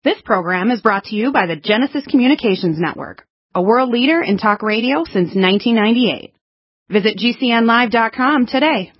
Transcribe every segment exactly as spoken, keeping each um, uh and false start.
This program is brought to you by the Genesis Communications Network, a world leader in talk radio since nineteen ninety-eight. Visit G C N live dot com today.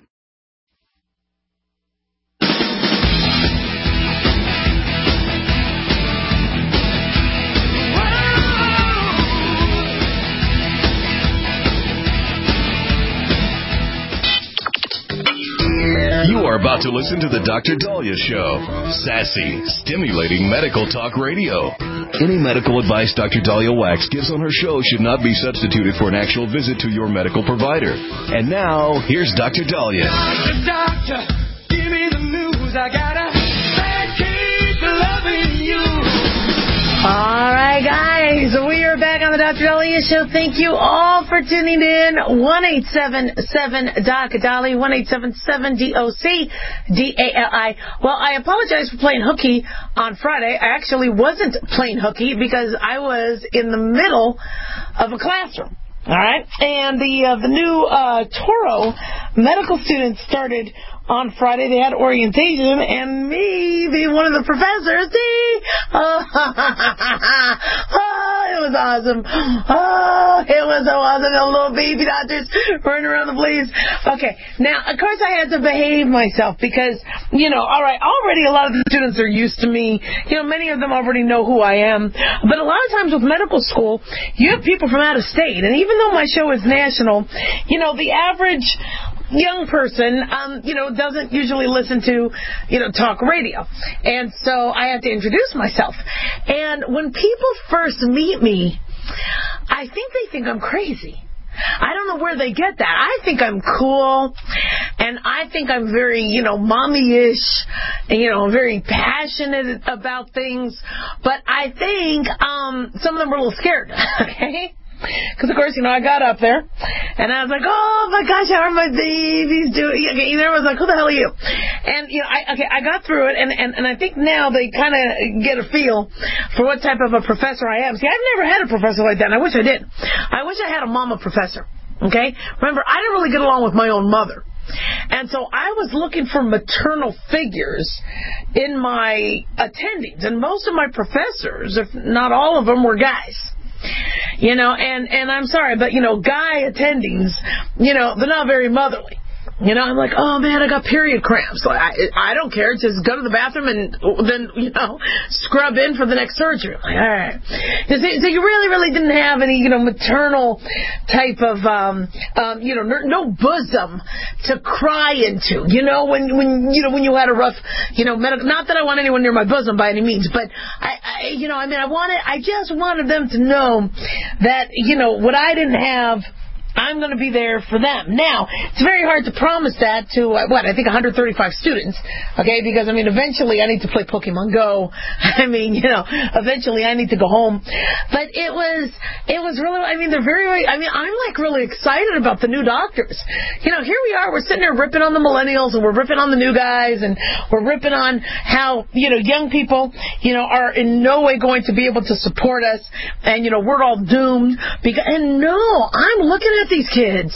You are about to listen to the Doctor Daliah Show. Sassy, stimulating medical talk radio. Any medical advice Doctor Daliah Wax gives on her show should not be substituted for an actual visit to your medical provider. And now, here's Doctor Daliah. Doctor, doctor, give me the news. I gotta keep loving you. All right, guys, we are back on the Doctor Daliah Show. Thank you all for tuning in. one eight seven seven D O C Dali, one eight seven seven D O C D A L I. Well, I apologize for playing hooky on Friday. I actually wasn't playing hooky because I was in the middle of a classroom. All right, and the uh, the new uh, Toro medical students started on Friday. They had orientation, and me being one of the professors, see, oh, oh, it was awesome. Oh, it was so awesome. The little baby doctors running around the place. Okay, now, of course, I had to behave myself because, you know, all right, already a lot of the students are used to me. You know, many of them already know who I am. But a lot of times with medical school, you have people from out of state, and even though my show is national, you know, the average young person, um, you know, doesn't usually listen to, you know, talk radio. And so I had to introduce myself. And when people first meet me, I think they think I'm crazy. I don't know where they get that. I think I'm cool, and I think I'm very, you know, mommy-ish, and, you know, very passionate about things. But I think um, some of them were a little scared, okay? Because, of course, you know, I got up there, and I was like, oh, my gosh, how are my babies doing? Okay, everyone was like, who the hell are you? And, you know, I, okay, I got through it, and, and, and I think now they kind of get a feel for what type of a professor I am. See, I've never had a professor like that, and I wish I did. I wish I had a mama professor, okay? Remember, I didn't really get along with my own mother. And so I was looking for maternal figures in my attendings, and most of my professors, if not all of them, were guys. You know, and, and I'm sorry, but, you know, guy attendings, you know, they're not very motherly. You know, I'm like, oh, man, I got period cramps. Like, I, I don't care. Just go to the bathroom and then, you know, scrub in for the next surgery. Like, all right. So, so you really, really didn't have any, you know, maternal type of, um, um, you know, no bosom to cry into. You know, when, when, you know, when you had a rough, you know, medical, not that I want anyone near my bosom by any means, but I, I you know, I mean, I wanted, I just wanted them to know that, you know, what I didn't have, I'm going to be there for them. Now, it's very hard to promise that to, uh, what, I think one hundred thirty-five students, okay, because, I mean, eventually I need to play Pokemon Go. I mean, you know, eventually I need to go home. But it was, it was really, I mean, they're very, I mean, I'm, like, really excited about the new doctors. You know, here we are, we're sitting there ripping on the millennials, and we're ripping on the new guys, and we're ripping on how, you know, young people, you know, are in no way going to be able to support us, and, you know, we're all doomed. Because, and no, I'm looking at these kids,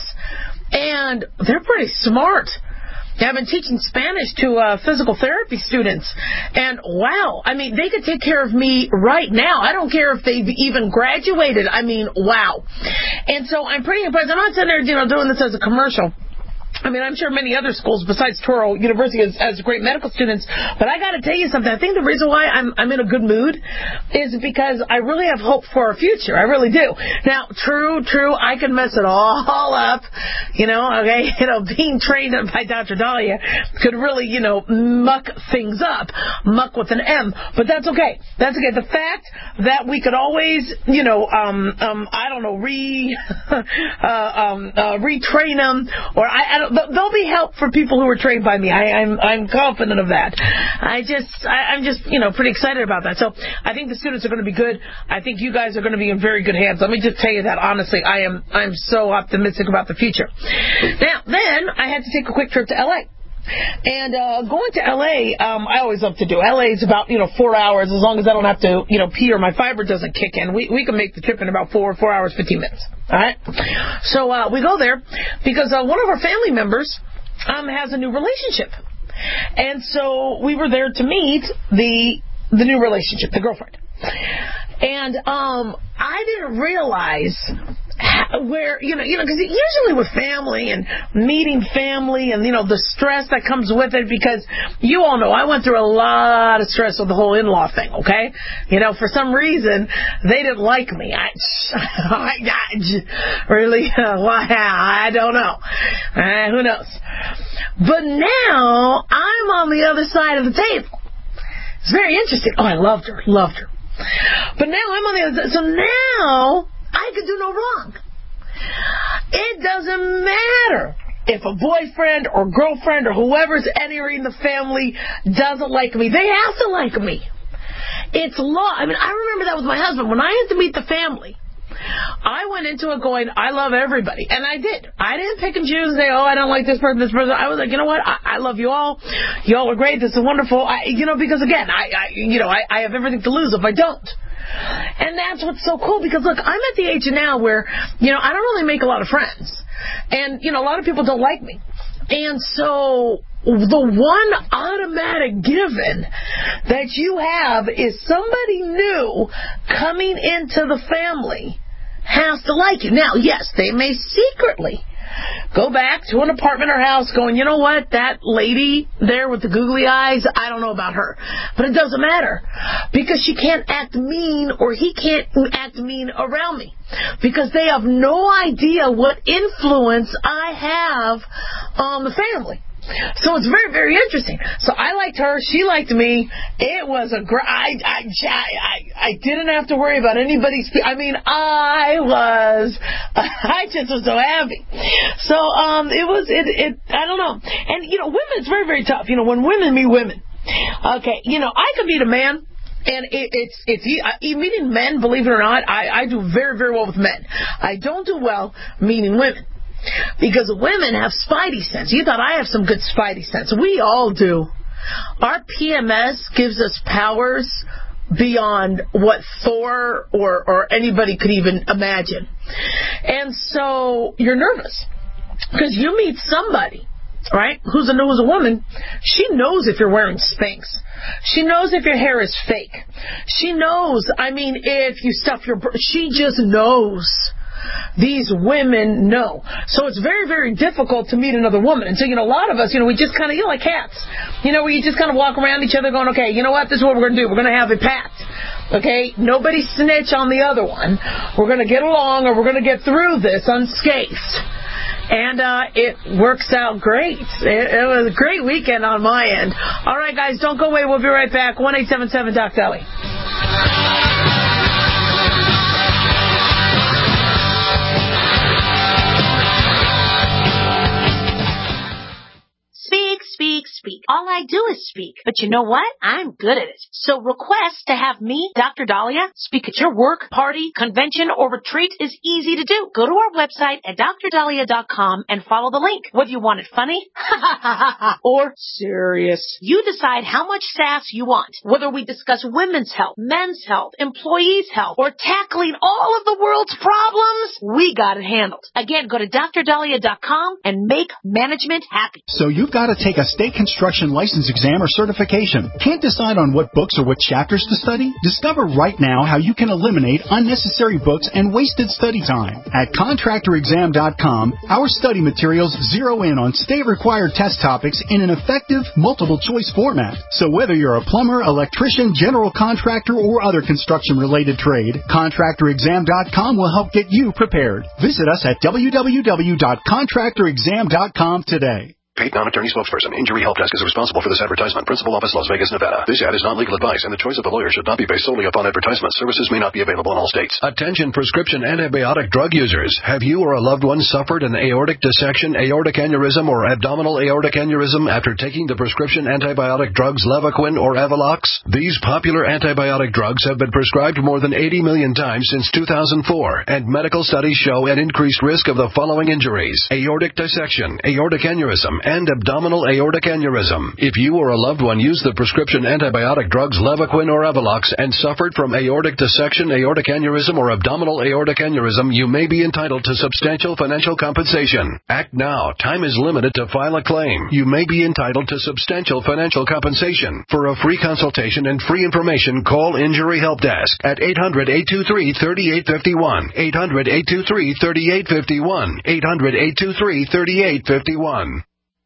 and they're pretty smart. I've been teaching Spanish to uh, physical therapy students, and wow, I mean, they could take care of me right now. I don't care if they've even graduated. I mean, wow. And so I'm pretty impressed. I'm not sitting there, you know, doing this as a commercial. I mean, I'm sure many other schools besides Toro University has, has great medical students, but I got to tell you something. I think the reason why I'm I'm in a good mood is because I really have hope for our future. I really do. Now, true, true, I can mess it all up, you know, okay? You know, being trained by Doctor Daliah could really, you know, muck things up, muck with an M, but that's okay. That's okay. The fact that we could always, you know, um, um, I don't know, re, uh, um, uh, retrain them, or I, I don't. There'll be help for people who are trained by me. I, I'm I'm confident of that. I just I, I'm just you know pretty excited about that. So I think the students are going to be good. I think you guys are going to be in very good hands. Let me just tell you that honestly. I am I'm so optimistic about the future. Now then I had to take a quick trip to L A. And uh, going to L A, um, I always love to do. L A is about, you know, four hours, as long as I don't have to, you know, pee or my fiber doesn't kick in. We we can make the trip in about four, four hours, fifteen minutes. All right? So uh, we go there because uh, one of our family members um, has a new relationship. And so we were there to meet the the new relationship, the girlfriend. And um, I didn't realize where, you know, you know, because usually with family and meeting family and, you know, the stress that comes with it, because you all know I went through a lot of stress with the whole in-law thing, okay? You know, for some reason, they didn't like me. I, I, I really, uh, why? I don't know. Uh, who knows? But now, I'm on the other side of the table. It's very interesting. Oh, I loved her, loved her. But now I'm on the other side. So now, I could do no wrong. It doesn't matter if a boyfriend or girlfriend or whoever's entering the family doesn't like me. They have to like me. It's law. I mean, I remember that with my husband. When I had to meet the family, I went into it going, I love everybody. And I did. I didn't pick and choose and say, oh, I don't like this person, this person. I was like, you know what? I, I love you all. You all are great. This is wonderful. I, you know, because again, I, I you know, I, I have everything to lose if I don't. And that's what's so cool, because look, I'm at the age now where, you know, I don't really make a lot of friends. And, you know, a lot of people don't like me. And so the one automatic given that you have is somebody new coming into the family has to like you. Now, yes, they may secretly go back to an apartment or house going, you know what, that lady there with the googly eyes, I don't know about her. But it doesn't matter, because she can't act mean, or he can't act mean around me, because they have no idea what influence I have on the family. So it's very, very interesting. So I liked her. She liked me. It was a great... I, I, I, I didn't have to worry about anybody... Spe- I mean, I was... I just was so happy. So um, it was... It, it. I don't know. And, you know, women, it's very, very tough. You know, when women meet women. Okay, you know, I could meet a man... And it, it's it's uh, meeting men, believe it or not, I, I do very, very well with men. I don't do well meeting women. Because women have spidey sense. You thought I have some good spidey sense. We all do. Our P M S gives us powers beyond what Thor or, or anybody could even imagine. And so you're nervous because you meet somebody, right, who's a, who's a woman. She knows if you're wearing Spanx. She knows if your hair is fake. She knows, I mean, if you stuff your... She just knows. These women know. So it's very, very difficult to meet another woman. And so, you know, a lot of us, you know, we just kind of, you know, like cats. You know, we just kind of walk around each other going, okay, you know what, this is what we're going to do. We're going to have a pact. Okay? Nobody snitch on the other one. We're going to get along, or we're going to get through this unscathed. And uh, it works out great. It, it was a great weekend on my end. All right, guys, don't go away. We'll be right back. one eight seven seven Doc Deli. Speak, speak. All I do is speak. But you know what? I'm good at it. So request to have me, Doctor Dahlia, speak at your work, party, convention, or retreat is easy to do. Go to our website at dr dahlia dot com and follow the link. Whether you want it funny or serious, you decide how much sass you want. Whether we discuss women's health, men's health, employees' health, or tackling all of the world's problems, we got it handled. Again, go to dr dahlia dot com and make management happy. So you've got to take a state construction license exam or certification. Can't decide on what books or what chapters to study? Discover right now how you can eliminate unnecessary books and wasted study time. At contractor exam dot com, our study materials zero in on state-required test topics in an effective multiple-choice format. So whether you're a plumber, electrician, general contractor, or other construction-related trade, contractor exam dot com will help get you prepared. Visit us at w w w dot contractor exam dot com today. Paid non-attorney spokesperson. Injury Help Desk is responsible for this advertisement. Principal office, Las Vegas, Nevada. This ad is not legal advice, and the choice of the lawyer should not be based solely upon advertisement. Services may not be available in all states. Attention prescription antibiotic drug users. Have you or a loved one suffered an aortic dissection, aortic aneurysm, or abdominal aortic aneurysm after taking the prescription antibiotic drugs Levaquin or Avelox? These popular antibiotic drugs have been prescribed more than eighty million times since two thousand four, and medical studies show an increased risk of the following injuries: aortic dissection, aortic aneurysm, and abdominal aortic aneurysm. If you or a loved one used the prescription antibiotic drugs Levaquin or Avelox and suffered from aortic dissection, aortic aneurysm, or abdominal aortic aneurysm, you may be entitled to substantial financial compensation. Act now. Time is limited to file a claim. You may be entitled to substantial financial compensation. For a free consultation and free information, call Injury Help Desk at eight hundred, eight two three, three eight five one, eight hundred, eight two three, three eight five one, eight hundred, eight two three, three eight five one.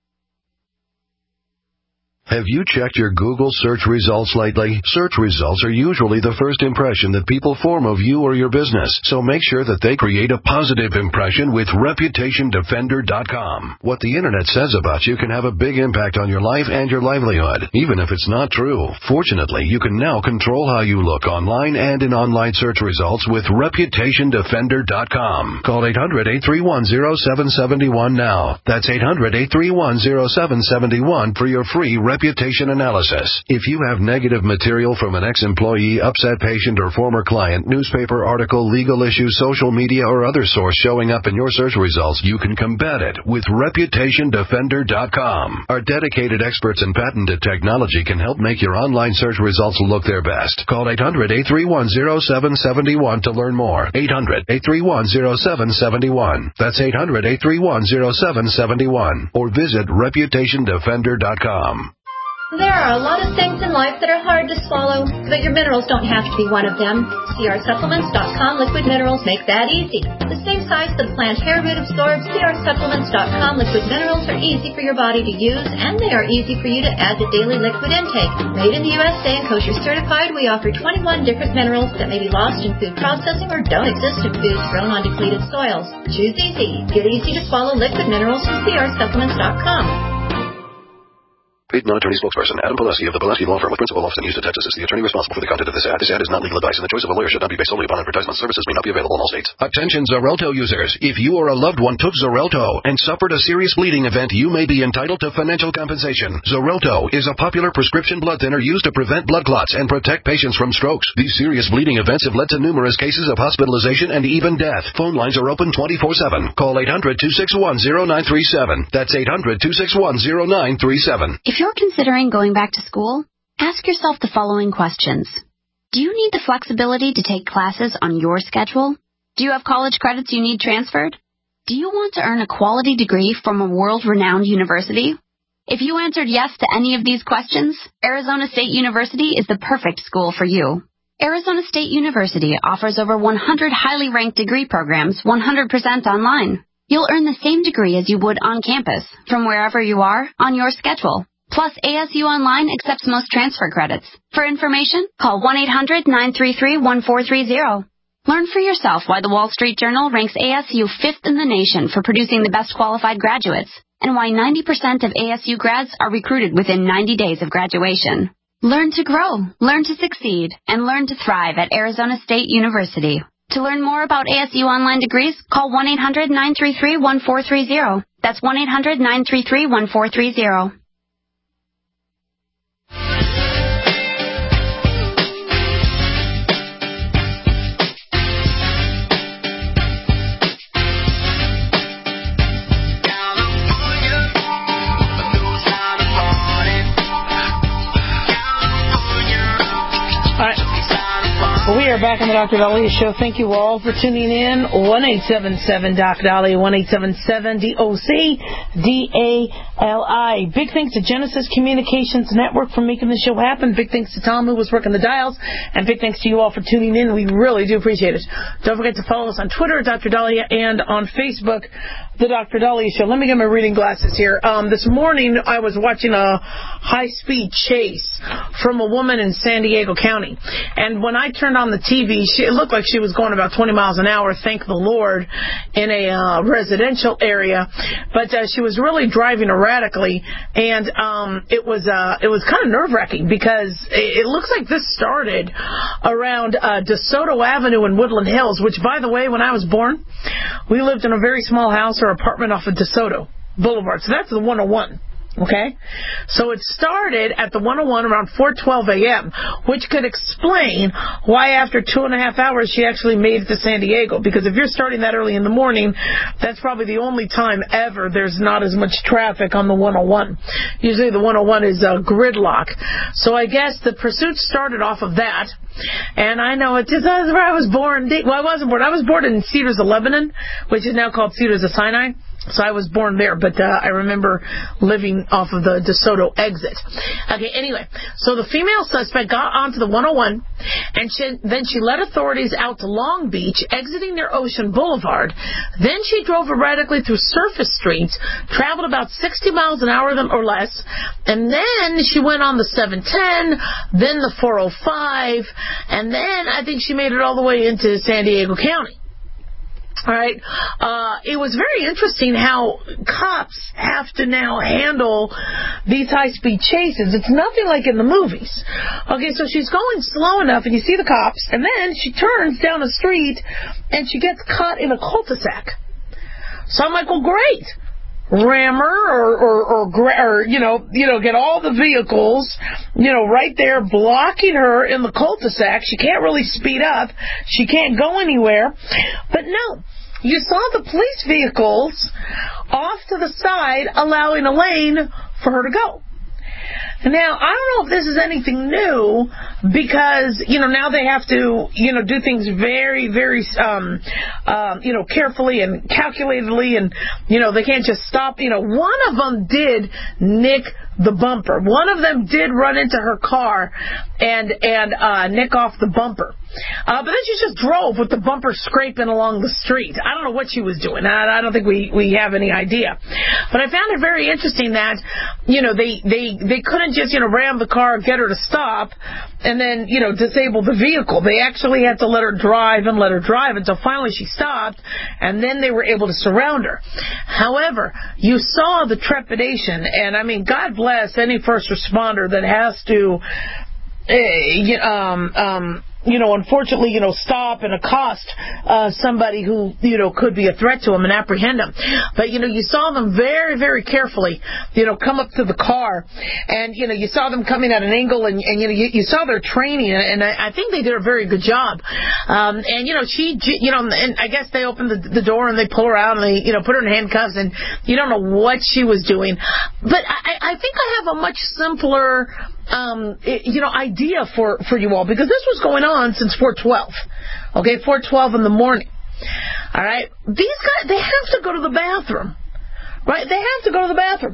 Have you checked your Google search results lately? Search results are usually the first impression that people form of you or your business, so make sure that they create a positive impression with Reputation Defender dot com. What the Internet says about you can have a big impact on your life and your livelihood, even if it's not true. Fortunately, you can now control how you look online and in online search results with Reputation Defender dot com. Call eight hundred, eight three one, zero seven seven one now. That's eight hundred, eight three one, zero seven seven one for your free reputation analysis. If you have negative material from an ex-employee, upset patient, or former client, newspaper article, legal issue, social media, or other source showing up in your search results, you can combat it with Reputation Defender dot com. Our dedicated experts in patented technology can help make your online search results look their best. Call eight hundred, eight three one, zero seven seven one to learn more. eight hundred, eight three one, zero seven seven one. That's eight hundred, eight three one, zero seven seven one. Or visit Reputation Defender dot com. There are a lot of things in life that are hard to swallow, but your minerals don't have to be one of them. C R Supplements dot com liquid minerals make that easy. The same size that a plant hair root absorbs, C R Supplements dot com liquid minerals are easy for your body to use, and they are easy for you to add to daily liquid intake. Made in the U S A and kosher certified, we offer twenty-one different minerals that may be lost in food processing or don't exist in foods grown on depleted soils. Choose easy. Get easy to swallow liquid minerals from C R Supplements dot com. Paid non-attorney spokesperson Adam Pileski of the Pileski Law Firm with principal office in Houston, Texas is the attorney responsible for the content of this ad. This ad is not legal advice, and the choice of a lawyer should not be based solely upon advertisement. Services may not be available in all states. Attention Xarelto users. If you or a loved one took Xarelto and suffered a serious bleeding event, you may be entitled to financial compensation. Xarelto is a popular prescription blood thinner used to prevent blood clots and protect patients from strokes. These serious bleeding events have led to numerous cases of hospitalization and even death. Phone lines are open twenty-four seven. Call eight hundred, two six one, zero nine three seven. That's eight hundred, two six one, zero nine three seven. If you're considering going back to school, ask yourself the following questions. Do you need the flexibility to take classes on your schedule? Do you have college credits you need transferred? Do you want to earn a quality degree from a world-renowned university? If you answered yes to any of these questions, Arizona State University is the perfect school for you. Arizona State University offers over one hundred highly ranked degree programs one hundred percent online. You'll earn the same degree as you would on campus, from wherever you are, on your schedule. Plus, A S U Online accepts most transfer credits. For information, call one eight hundred, nine three three, one four three zero. Learn for yourself why the Wall Street Journal ranks A S U fifth in the nation for producing the best qualified graduates, and why ninety percent of A S U grads are recruited within ninety days of graduation. Learn to grow, learn to succeed, and learn to thrive at Arizona State University. To learn more about A S U Online degrees, call one eight hundred, nine three three, one four three zero. That's one eight hundred, nine three three, one four three zero. We are back on the Doctor Daliah Show. Thank you all for tuning in. one eight seven seven D O C Daliah, one eight seven seven D O C D A L I. Big thanks to Genesis Communications Network for making the show happen. Big thanks to Tom, who was working the dials. And big thanks to you all for tuning in. We really do appreciate it. Don't forget to follow us on Twitter, Doctor Daliah, and on Facebook, The Doctor Daliah Show. Let me get my reading glasses here. Um, this morning, I was watching a high-speed chase from a woman in San Diego County. And when I turned on the T V, she, it looked like she was going about twenty miles an hour, thank the Lord, in a uh, residential area. But uh, she was really driving erratically, and um, it was uh, it was kind of nerve-wracking because it, it looks like this started around uh, DeSoto Avenue in Woodland Hills, which, by the way, when I was born, we lived in a very small house or apartment off of DeSoto Boulevard. So that's the one oh one. Okay? So it started at the one oh one around four twelve a.m., which could explain why after two and a half hours she actually made it to San Diego. Because if you're starting that early in the morning, that's probably the only time ever there's not as much traffic on the one oh one. Usually the one oh one is uh, gridlock. So I guess the pursuit started off of that. And I know it's just that's where I was born. Well, I wasn't born. I was born in Cedars of Lebanon, which is now called Cedars of Sinai. So I was born there, but uh, I remember living off of the DeSoto exit. Okay, anyway, so the female suspect got onto the one oh one, and she, then she led authorities out to Long Beach, exiting near Ocean Boulevard. Then she drove erratically through surface streets, traveled about sixty miles an hour or less, and then she went on the seven ten, then the four oh five, and then I think she made it all the way into San Diego County. All right. Uh, it was very interesting how cops have to now handle these high-speed chases. It's nothing like in the movies. Okay, so she's going slow enough, and you see the cops, and then she turns down the street, and she gets caught in a cul-de-sac. So I'm like, well, great. Ram her, or, or, or, or, you know, you know, get all the vehicles, you know, right there blocking her in the cul-de-sac. She can't really speed up. She can't go anywhere. But no, you saw the police vehicles off to the side allowing a lane for her to go. Now, I don't know if this is anything new because, you know, now they have to, you know, do things very, very, um, um, you know, carefully and calculatedly, and, you know, they can't just stop. You know, one of them did nick the bumper. One of them did run into her car and, and, uh, nick off the bumper. Uh, but then she just drove with the bumper scraping along the street. I don't know what she was doing. I, I don't think we, we have any idea. But I found it very interesting that, you know, they, they, they couldn't just, you know, ram the car, get her to stop, and then, you know, disable the vehicle. They actually had to let her drive and let her drive until finally she stopped, and then they were able to surround her. However, you saw the trepidation, and I mean, God bless any first responder that has to, uh, um, um, you know, unfortunately, you know, stop and accost uh, somebody who, you know, could be a threat to them and apprehend them. But, you know, you saw them very, very carefully, you know, come up to the car. And, you know, you saw them coming at an angle, and, and you know, you, you saw their training. And I, I think they did a very good job. Um, and, you know, she, you know, and I guess they opened the, the door and they pull her out and they, you know, put her in handcuffs. And you don't know what she was doing. But I, I think I have a much simpler Um, it, you know, idea for, for you all, because this was going on since four twelve. Okay, four twelve in the morning. All right, these guys, they have to go to the bathroom, right? They have to go to the bathroom.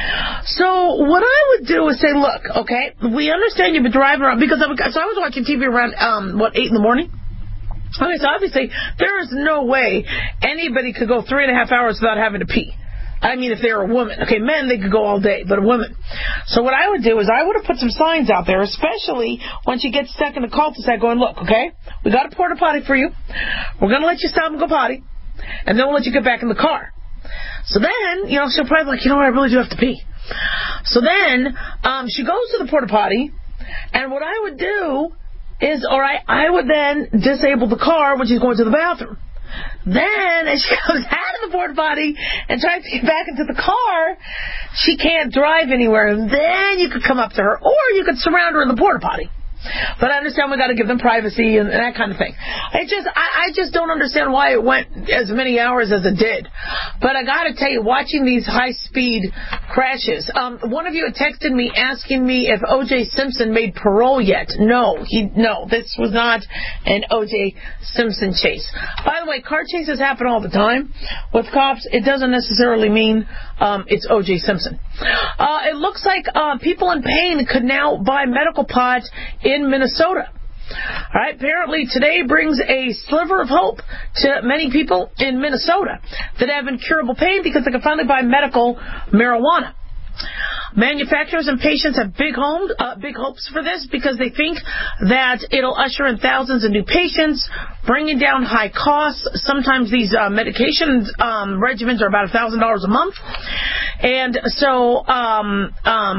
So what I would do is say, look, okay, we understand you've been driving around, because I, so I was watching T V around um, what eight in the morning. Okay, so obviously there is no way anybody could go three and a half hours without having to pee. I mean, if they're a woman. Okay, men, they could go all day, but a woman. So what I would do is I would have put some signs out there, especially when she gets stuck in the cul-de-sac, going, look, okay, we got a porta potty for you. We're going to let you stop and go potty, and then we'll let you get back in the car. So then, you know, she'll probably be like, you know what, I really do have to pee. So then um, she goes to the porta potty, and what I would do is, all right, I would then disable the car when she's going to the bathroom. Then, as she comes out of the porta potty and tries to get back into the car, she can't drive anywhere. And then you could come up to her, or you could surround her in the porta potty. But I understand we got to give them privacy and, and that kind of thing. I just, I, I just don't understand why it went as many hours as it did. But I got to tell you, watching these high-speed crashes. Um, one of you had texted me asking me if O J Simpson made parole yet. No, he, no, this was not an O J Simpson chase. By the way, car chases happen all the time with cops. It doesn't necessarily mean um, it's O J Simpson. Uh, it looks like uh, people in pain could now buy medical pot in Minnesota. All right, apparently today brings a sliver of hope to many people in Minnesota that have incurable pain because they can finally buy medical marijuana. Manufacturers and patients have big homes, uh, big hopes for this because they think that it'll usher in thousands of new patients, bringing down high costs. Sometimes these uh, medication um, regimens are about a thousand dollars a month, and so um, um,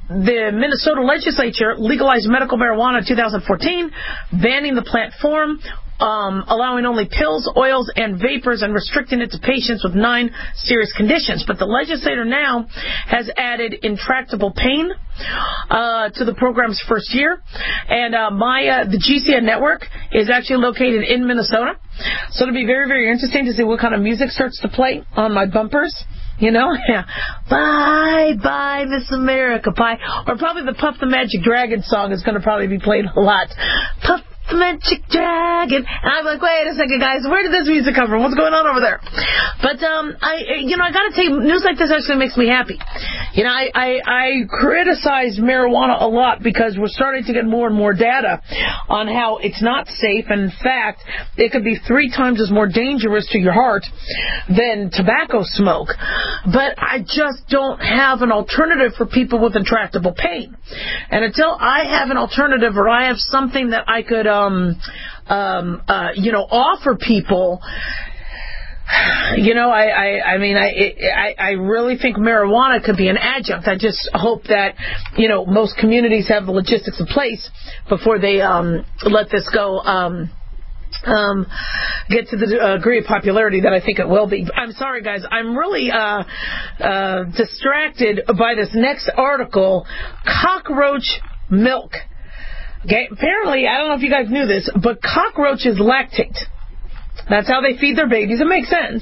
the Minnesota legislature legalized medical marijuana in two thousand fourteen, banning the plant form, Um, allowing only pills, oils, and vapors, and restricting it to patients with nine serious conditions. But the legislator now has added intractable pain uh, to the program's first year. And uh, my uh, the G C N network is actually located in Minnesota. So it'll be very, very interesting to see what kind of music starts to play on my bumpers. You know, yeah. Bye, bye, Miss America, bye. Or probably the Puff the Magic Dragon song is going to probably be played a lot. Puff the Magic Dragon. And I'm like, wait a second, guys, where did this music come from? What's going on over there? But, um, I, you know, I gotta tell you, news like this actually makes me happy. You know, I, I, I criticize marijuana a lot because we're starting to get more and more data on how it's not safe. And in fact, it could be three times as more dangerous to your heart than tobacco smoke. But I just don't have an alternative for people with intractable pain. And until I have an alternative or I have something that I could, um, um, uh, you know, offer people, you know, I, I, I mean, I, I, I really think marijuana could be an adjunct. I just hope that, you know, most communities have the logistics in place before they, um, let this go, um, Um, get to the uh, degree of popularity that I think it will be. I'm sorry, guys. I'm really uh, uh, distracted by this next article, cockroach milk. Okay, apparently, I don't know if you guys knew this, but cockroaches lactate. That's how they feed their babies. It makes sense.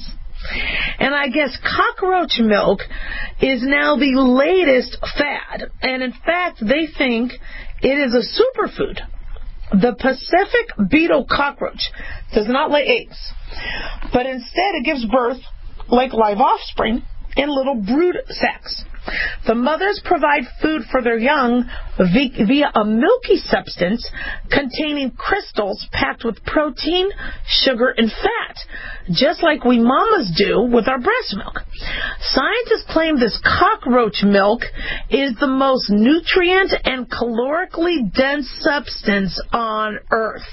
And I guess cockroach milk is now the latest fad. And in fact, they think it is a superfood. The Pacific beetle cockroach does not lay eggs, but instead it gives birth, like live offspring, in little brood sacs. The mothers provide food for their young via a milky substance containing crystals packed with protein, sugar, and fat, just like we mamas do with our breast milk. Scientists claim this cockroach milk is the most nutrient and calorically dense substance on Earth.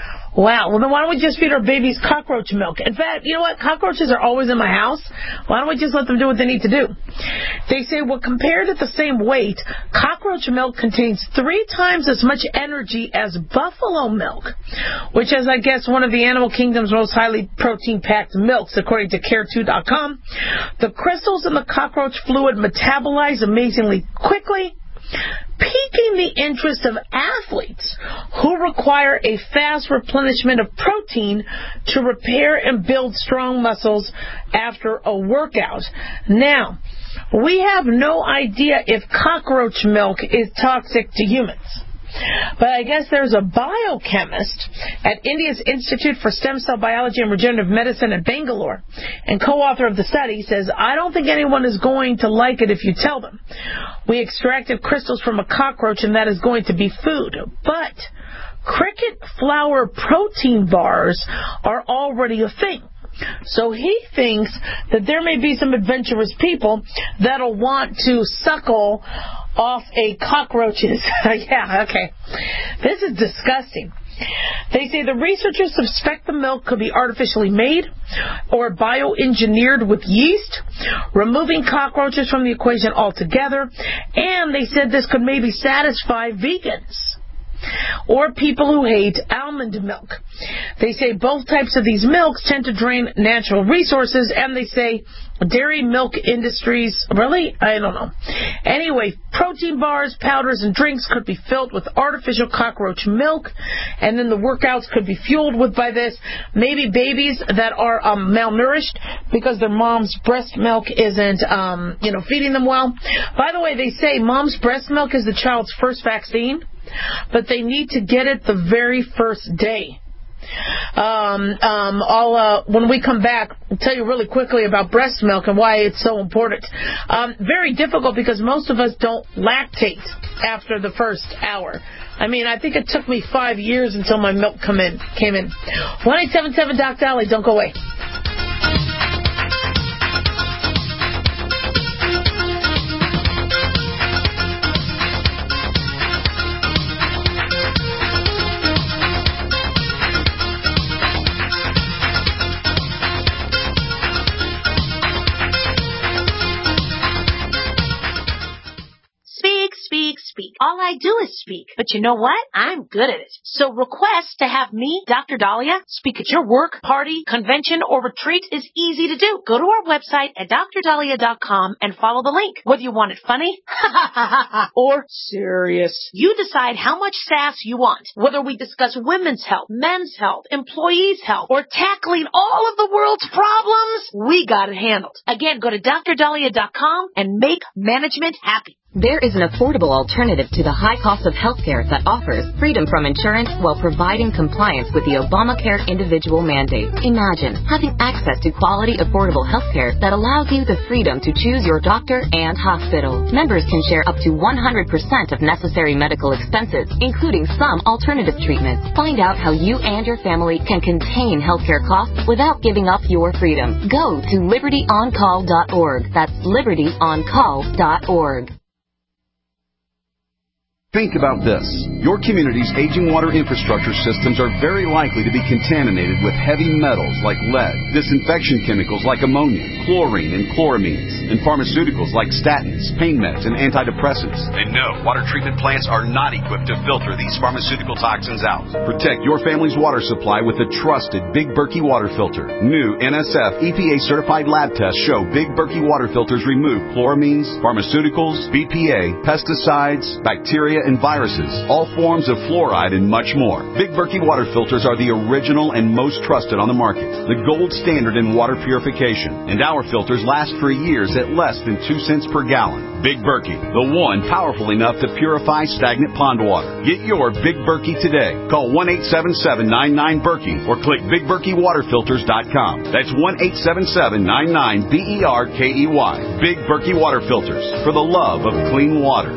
Wow. Well, then why don't we just feed our babies cockroach milk? In fact, you know what? Cockroaches are always in my house. Why don't we just let them do what they need to do? They say, well, compared at the same weight, cockroach milk contains three times as much energy as buffalo milk, which is, I guess, one of the animal kingdom's most highly protein-packed milks, according to care two dot com. The crystals in the cockroach fluid metabolize amazingly quickly, piquing the interest of athletes who require a fast replenishment of protein to repair and build strong muscles after a workout. Now, we have no idea if cockroach milk is toxic to humans. But I guess there's a biochemist at India's Institute for Stem Cell Biology and Regenerative Medicine at Bangalore, and co-author of the study, says, I don't think anyone is going to like it if you tell them. We extracted crystals from a cockroach and that is going to be food. But cricket flour protein bars are already a thing. So he thinks that there may be some adventurous people that'll want to suckle off a cockroach's. Yeah, okay. This is disgusting. They say the researchers suspect the milk could be artificially made or bioengineered with yeast, removing cockroaches from the equation altogether, and they said this could maybe satisfy vegans or people who hate almond milk. They say both types of these milks tend to drain natural resources, and they say dairy milk industries, really? I don't know. Anyway, protein bars, powders, and drinks could be filled with artificial cockroach milk, and then the workouts could be fueled with by this. Maybe babies that are um, malnourished because their mom's breast milk isn't, um, you know, feeding them well. By the way, they say mom's breast milk is the child's first vaccine, but they need to get it the very first day. Um, um, I'll, uh, when we come back, I'll tell you really quickly about breast milk and why it's so important. Um, very difficult because most of us don't lactate after the first hour. I mean, I think it took me five years until my milk come in, came in. one eight seven seven Doc Dolly, don't go away. I do is speak. But you know what? I'm good at it. So request to have me, Doctor Dahlia, speak at your work, party, convention, or retreat is easy to do. Go to our website at dr dahlia dot com and follow the link. Whether you want it funny or serious, you decide how much sass you want. Whether we discuss women's health, men's health, employees' health, or tackling all of the world's problems, we got it handled. Again, go to dr dahlia dot com and make management happy. There is an affordable alternative to the high cost of healthcare that offers freedom from insurance while providing compliance with the Obamacare individual mandate. Imagine having access to quality, affordable healthcare that allows you the freedom to choose your doctor and hospital. Members can share up to one hundred percent of necessary medical expenses, including some alternative treatments. Find out how you and your family can contain healthcare costs without giving up your freedom. Go to liberty on call dot org. That's liberty on call dot org. Think about this. Your community's aging water infrastructure systems are very likely to be contaminated with heavy metals like lead, disinfection chemicals like ammonia, chlorine and chloramines, and pharmaceuticals like statins, pain meds, and antidepressants. And no, water treatment plants are not equipped to filter these pharmaceutical toxins out. Protect your family's water supply with a trusted Big Berkey water filter. New N S F E P A-certified lab tests show Big Berkey water filters remove chloramines, pharmaceuticals, B P A, pesticides, bacteria, and viruses, all forms of fluoride, and much more. Big Berkey water filters are the original and most trusted on the market, the gold standard in water purification, and our filters last for years at less than two cents per gallon. Big Berkey, the one powerful enough to purify stagnant pond water. Get your Big Berkey today. Call one eight seven seven, nine nine, Berkey or click big berkey water filters dot com. That's one eight seven seven, nine nine, B E R K E Y. Big Berkey water filters, for the love of clean water.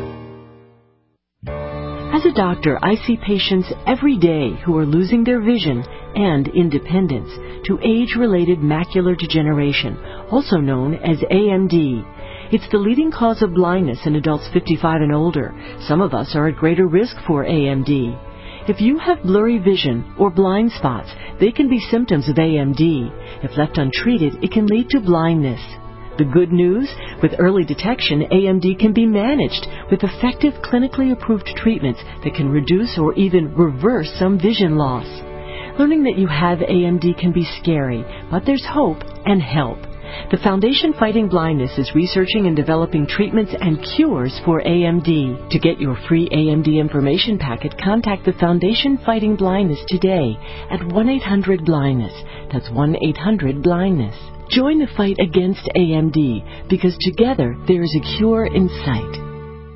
As a doctor, I see patients every day who are losing their vision and independence to age-related macular degeneration, also known as A M D. It's the leading cause of blindness in adults fifty-five and older. Some of us are at greater risk for A M D. If you have blurry vision or blind spots, they can be symptoms of A M D. If left untreated, it can lead to blindness. The good news? With early detection, A M D can be managed with effective clinically approved treatments that can reduce or even reverse some vision loss. Learning that you have A M D can be scary, but there's hope and help. The Foundation Fighting Blindness is researching and developing treatments and cures for A M D. To get your free A M D information packet, contact the Foundation Fighting Blindness today at one eight hundred blindness. That's one eight hundred blindness. Join the fight against A M D, because together there is a cure in sight.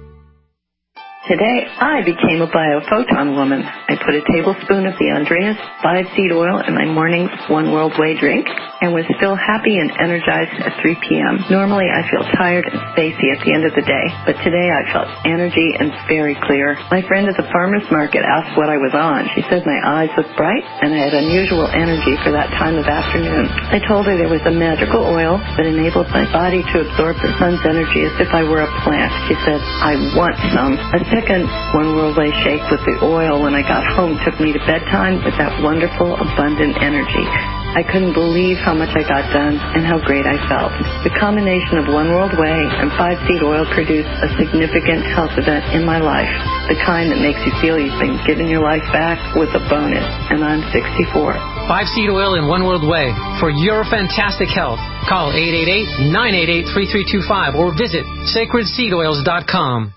Today, I became a biophoton woman. I put a tablespoon of the Andreas five-seed oil in my morning One World Way drink and was still happy and energized at three p.m. Normally, I feel tired and spacey at the end of the day, but today I felt energy and very clear. My friend at the farmer's market asked what I was on. She said my eyes looked bright and I had unusual energy for that time of afternoon. I told her there was a magical oil that enabled my body to absorb the sun's energy as if I were a plant. She said, I want some. A second One World Way shake with the oil when I got home took me to bedtime with that wonderful, abundant energy. I couldn't believe how much I got done and how great I felt. The combination of One World Way and five-seed oil produced a significant health event in my life, the kind that makes you feel you've been given your life back with a bonus, and I'm sixty-four. Five-seed oil and One World Way for your fantastic health. Call eight eight eight, nine eight eight, three three two five or visit sacred seed oils dot com.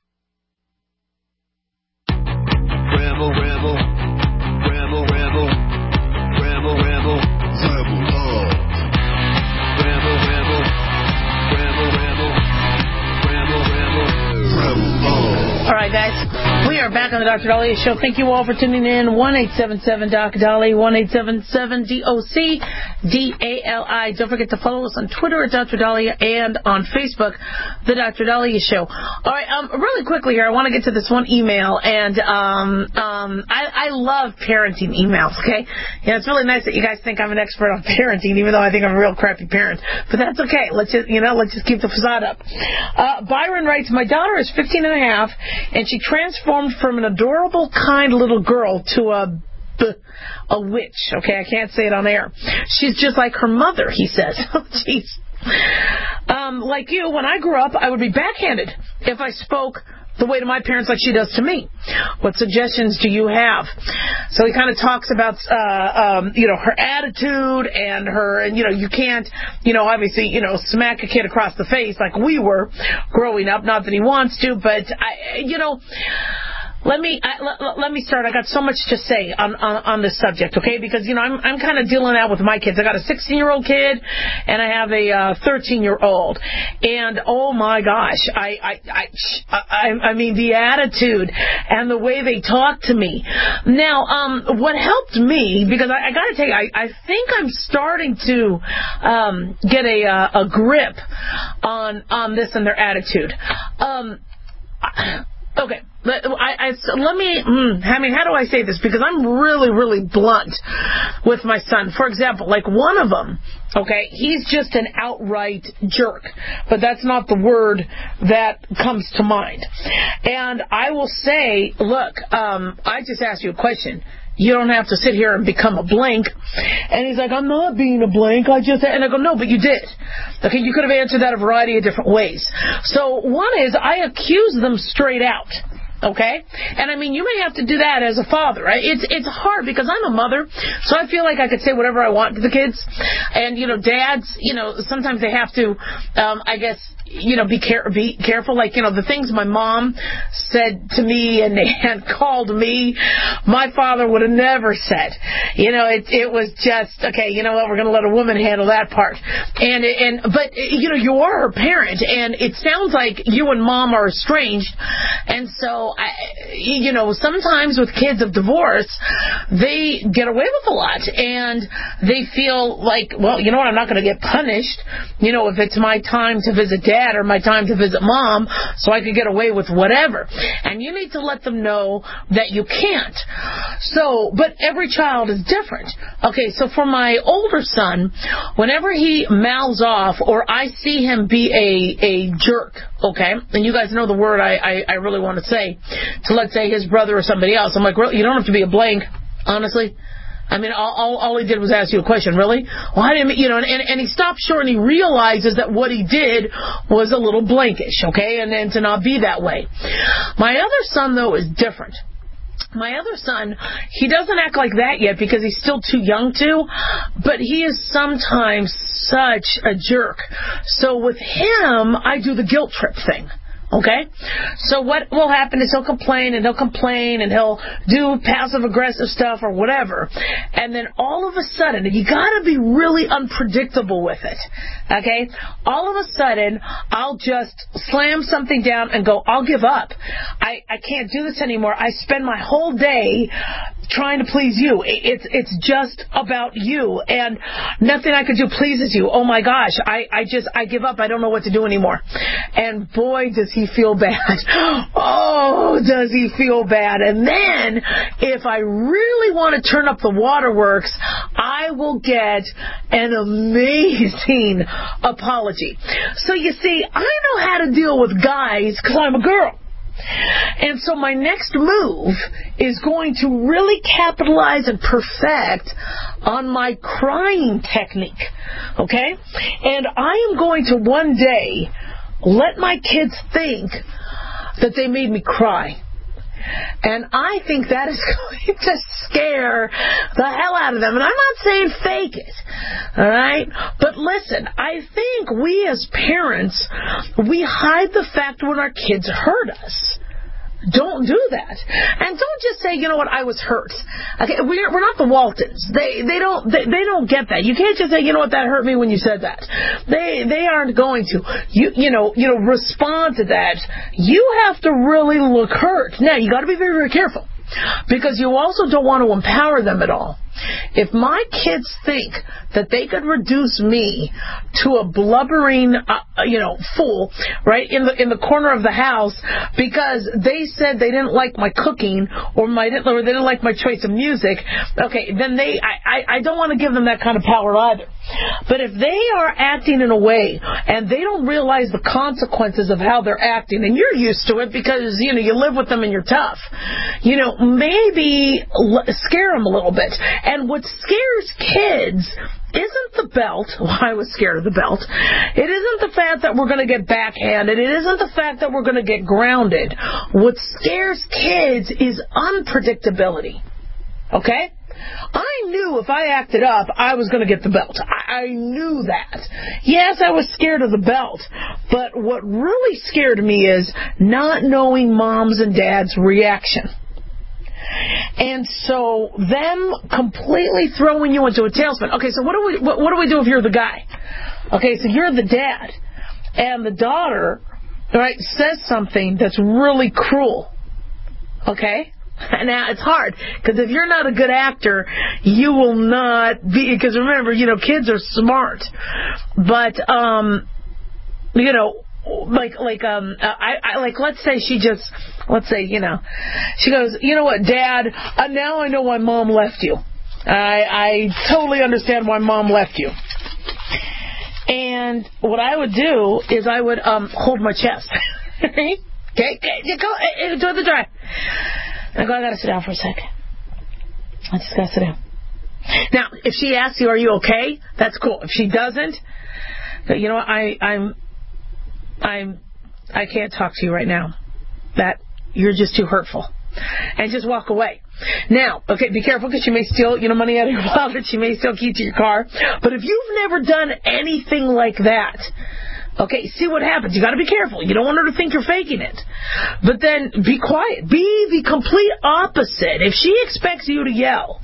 Rebel, rebel, rebel, rebel, rebel, rebel, rebel love. Rebel, rebel, rebel, rebel, rebel, rebel, rebel love. All right, guys, we are back on the Doctor Dahlia Show. Thank you all for tuning in. one eight seven seven, D O C, Dolly, one eight seven seven, D O C, D A L I. Don't forget to follow us on Twitter at Doctor Dahlia and on Facebook, The Doctor Dahlia Show. All right, um, really quickly here, I want to get to this one email, and um, um, I, I love parenting emails, okay? Yeah, it's really nice that you guys think I'm an expert on parenting, even though I think I'm a real crappy parent. But that's okay. Let's just, you know, let's just keep the facade up. Uh, Byron writes, my daughter is fifteen and a half, and she transformed from an adorable, kind little girl to a a witch. Okay, I can't say it on air. She's just like her mother, he says. Oh, jeez. Um, like you, when I grew up, I would be backhanded if I spoke the way to my parents like she does to me. What suggestions do you have? So he kind of talks about, uh, um, you know, her attitude and her, and, you know, you can't, you know, obviously, you know, smack a kid across the face like we were growing up. Not that he wants to, but, I, you know, Let me I, let, let me start. I got so much to say on, on, on this subject, okay? Because, you know, I'm I'm kind of dealing out with my kids. I got a sixteen-year-old kid, and I have a uh, thirteen-year-old. And, oh, my gosh, I I, I I I mean, the attitude and the way they talk to me. Now, um, what helped me, because I, I got to tell you, I, I think I'm starting to um, get a, uh, a grip on, on this and their attitude. Um, okay. Let, I, I, let me, mm, I mean, how do I say this? Because I'm really, really blunt with my son. For example, like one of them, okay, he's just an outright jerk. But that's not the word that comes to mind. And I will say, look, um, I just asked you a question. You don't have to sit here and become a blank. And he's like, I'm not being a blank. I just, and I go, no, but you did. Okay, you could have answered that a variety of different ways. So one is I accuse them straight out. Okay? And I mean, you may have to do that as a father, right? It's it's hard because I'm a mother, so I feel like I could say whatever I want to the kids. And, you know, dads, you know, sometimes they have to, um, I guess, you know, be care be careful. Like, you know, the things my mom said to me and, and called me, my father would have never said. You know, it it was just, okay, you know what, we're going to let a woman handle that part. And, and but, you know, you are her parent, and it sounds like you and mom are estranged. And so, I, you know, sometimes with kids of divorce, they get away with a lot, and they feel like, well, you know what, I'm not going to get punished, you know, if it's my time to visit dad or my time to visit mom, so I could get away with whatever. And you need to let them know that you can't. So, but every child is different. Okay, so for my older son, whenever he mouths off or I see him be a, a jerk, okay, and you guys know the word I, I, I really want to say, to let's say his brother or somebody else, I'm like, well, you don't have to be a blank, honestly. I mean, all, all, all he did was ask you a question, really? Well, I didn't, you know, and, and he stops short and he realizes that what he did was a little blankish, okay, and, and to not be that way. My other son, though, is different. My other son, he doesn't act like that yet because he's still too young to, but he is sometimes such a jerk. So with him, I do the guilt trip thing. Okay? So what will happen is he'll complain and he'll complain and he'll do passive aggressive stuff or whatever. And then all of a sudden, and you gotta be really unpredictable with it. Okay? All of a sudden, I'll just slam something down and go, I'll give up. I, I can't do this anymore. I spend my whole day trying to please you. It's it's just about you, and nothing I could do pleases you. Oh my gosh, I, I just, I give up. I don't know what to do anymore. And boy, does he feel bad. Oh, does he feel bad. And then, if I really want to turn up the waterworks, I will get an amazing apology. So you see, I know how to deal with guys because I'm a girl. And so my next move is going to really capitalize and perfect on my crying technique, okay? And I am going to one day let my kids think that they made me cry. And I think that is going to scare the hell out of them. And I'm not saying fake it, all right? But listen, I think we as parents, we hide the fact when our kids hurt us. Don't do that. And don't just say, you know what, I was hurt. Okay, we're we're not the Waltons. They they don't they, they don't get that. You can't just say, you know what, that hurt me when you said that. They they aren't going to. You you know, you know, respond to that. You have to really look hurt. Now, you got to be very, very careful, because you also don't want to empower them at all. If my kids think that they could reduce me to a blubbering, uh, you know, fool, right, in the in the corner of the house because they said they didn't like my cooking or my or they didn't like my choice of music, okay, then they, I, I, I don't want to give them that kind of power either. But if they are acting in a way and they don't realize the consequences of how they're acting, and you're used to it because, you know, you live with them and you're tough, you know, maybe scare them a little bit. And what scares kids isn't the belt. Well, I was scared of the belt. It isn't the fact that we're going to get backhanded. It isn't the fact that we're going to get grounded. What scares kids is unpredictability. Okay? I knew if I acted up, I was going to get the belt. I, I knew that. Yes, I was scared of the belt. But what really scared me is not knowing mom's and dad's reaction. And so them completely throwing you into a tailspin. Okay, so what do we what, what do we do if you're the guy? Okay, so you're the dad, and the daughter, right, says something that's really cruel. Okay? Now, it's hard, because if you're not a good actor, you will not be, because remember, you know, kids are smart. But, um, you know, like, like, um, I, I, like, let's say she just, let's say, you know, she goes, you know what, Dad, uh, now I know why Mom left you. I, I totally understand why Mom left you. And what I would do is I would, um, hold my chest. Okay? Okay, you go, enjoy the drive. I go, I gotta sit down for a second. I just gotta sit down. Now, if she asks you, are you okay? That's cool. If she doesn't, you know what, I, I'm, I'm, I can't talk to you right now. That, you're just too hurtful. And just walk away. Now, okay, be careful, because she may steal, you know, money out of your wallet. She may steal keys to your car. But if you've never done anything like that, okay, see what happens. You got to be careful. You don't want her to think you're faking it. But then be quiet. Be the complete opposite. If she expects you to yell,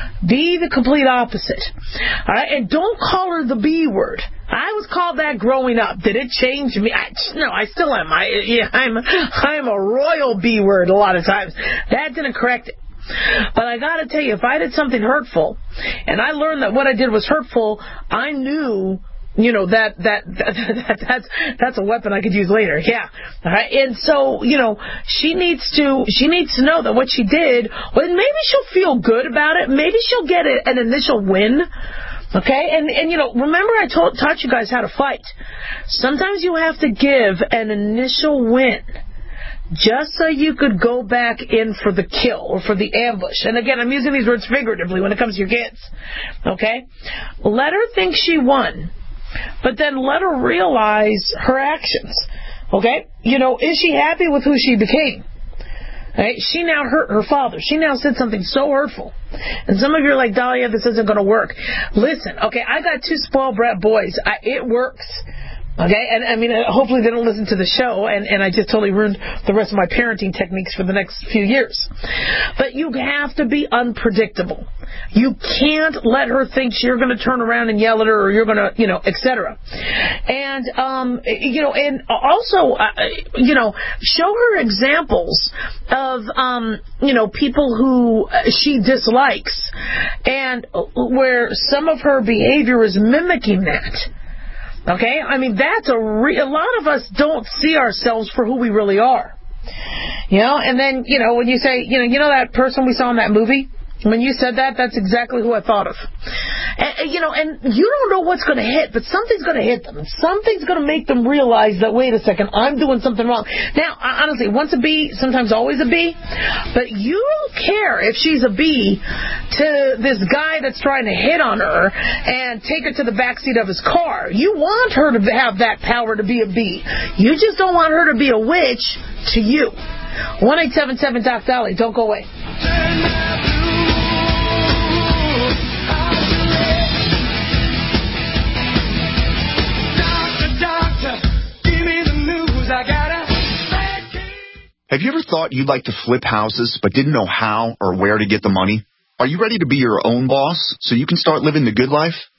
be the complete opposite. All right, and don't call her the B word. I was called that growing up. Did it change me? I, no, I still am. I, yeah, I'm, I'm a royal B word a lot of times. That didn't correct it. But I got to tell you, if I did something hurtful, and I learned that what I did was hurtful, I knew, you know, that, that, that, that that's, that's a weapon I could use later. Yeah. All right. And so, you know, she needs to, she needs to know that what she did, well, maybe she'll feel good about it. Maybe she'll get a, an initial win. Okay? And, and you know, remember I told, taught you guys how to fight. Sometimes you have to give an initial win, just so you could go back in for the kill or for the ambush. And again, I'm using these words figuratively when it comes to your kids. Okay? Let her think she won, but then let her realize her actions. Okay? You know, is she happy with who she became? Right? She now hurt her father. She now said something so hurtful. And some of you are like, Dahlia, this isn't going to work. Listen, okay, I got two spoiled brat boys. I, it works. Okay, and I mean, hopefully they don't listen to the show, and, and I just totally ruined the rest of my parenting techniques for the next few years. But you have to be unpredictable. You can't let her think you're going to turn around and yell at her, or you're going to, you know, et cetera. And, um, you know, and also, uh, you know, show her examples of, um, you know, people who she dislikes, and where some of her behavior is mimicking that. Okay? I mean, that's a re- a lot of us don't see ourselves for who we really are. You know, and then, you know, when you say, you know, you know that person we saw in that movie? When you said that, that's exactly who I thought of. And, you know, and you don't know what's going to hit, but something's going to hit them. Something's going to make them realize that, wait a second, I'm doing something wrong. Now, honestly, once a B, sometimes always a B. But you don't care if she's a B to this guy that's trying to hit on her and take her to the backseat of his car. You want her to have that power to be a B. You just don't want her to be a witch to you. one eight seven seven Doc Dolly. Don't go away. Have you ever thought you'd like to flip houses but didn't know how or where to get the money? Are you ready to be your own boss so you can start living the good life?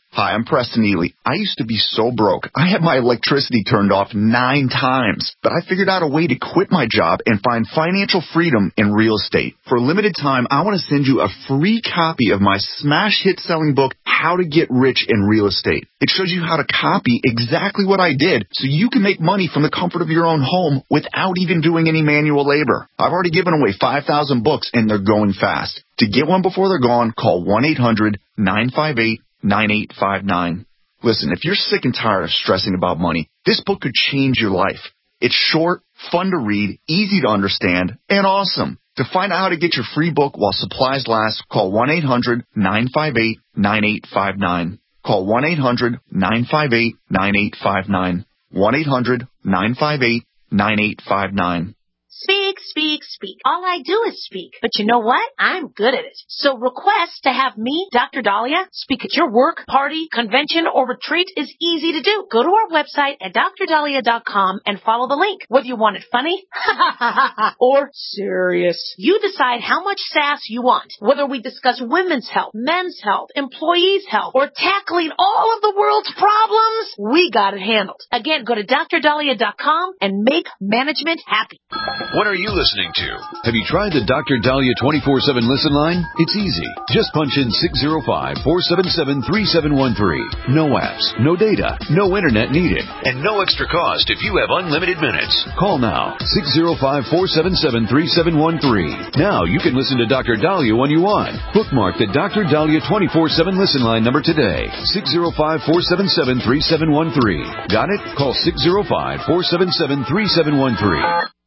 Hi, I'm Preston Ely. I used to be so broke. I had my electricity turned off nine times, but I figured out a way to quit my job and find financial freedom in real estate. For a limited time, I want to send you a free copy of my smash hit selling book, How to Get Rich in Real Estate. It shows you how to copy exactly what I did so you can make money from the comfort of your own home without even doing any manual labor. I've already given away five thousand books and they're going fast. To get one before they're gone, call one eight hundred nine five eight nine eight five nine. Listen, if you're sick and tired of stressing about money, this book could change your life. It's short, fun to read, easy to understand, and awesome. To find out how to get your free book while supplies last, call one eight hundred nine five eight nine eight five nine. Call one eight hundred nine five eight nine eight five nine. one eight hundred nine five eight nine eight five nine. Speak, speak, speak. All I do is speak. But you know what? I'm good at it. So request to have me, Doctor Dahlia, speak at your work, party, convention, or retreat is easy to do. Go to our website at dr dahlia dot com and follow the link. Whether you want it funny or serious, you decide how much sass you want. Whether we discuss women's health, men's health, employees' health, or tackling all of the world's problems, we got it handled. Again, go to dr dahlia dot com and make management happy. What are you listening to? Have you tried the Doctor Dahlia twenty-four seven listen line? It's easy. Just punch in six zero five, four seven seven, three seven one three. No apps, no data, no internet needed, and no extra cost if you have unlimited minutes. Call now, six zero five, four seven seven, three seven one three. Now you can listen to Doctor Dahlia when you want. Bookmark the Doctor Dahlia twenty-four seven listen line number today, six zero five, four seven seven, three seven one three. Got it? Call six zero five, four seven seven, three seven one three.